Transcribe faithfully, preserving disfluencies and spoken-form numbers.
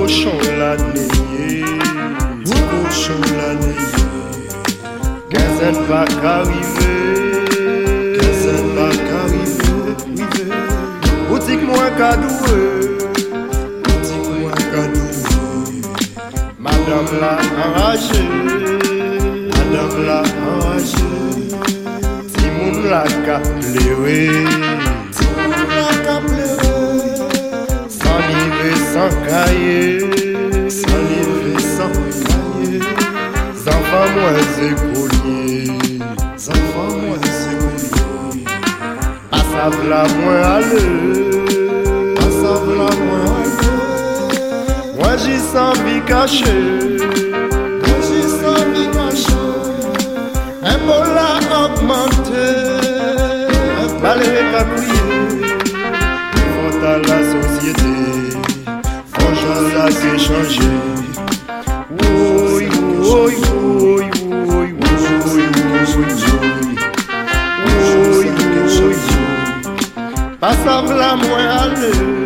cochon l'année, petit cochon l'année. Quinzaine pas qu'arriver, quinzaine pas qu'arriver. Boutique moins qu'adoué, boutique moins qu'adoué. Madame l'a enragée, madame l'a enragée. Timoun l'a qu'à pleurer, Timoun l'a qu'à pleurer. Sans livre, sans cahier, sans livre, sans cahier. Enfants moins écoliers, enfants moins écoliers. Pas savla moins aller, pas savla moins aller. Moi j'y sens vie cachée, moi j'y sens vie cachée. Un bol a augmenté, un balai a crié. Faut à la société, faut j'en la que changer. Oui, oui, oui, oui, oui, oui, oui, oui, pas ça v'la moins aller.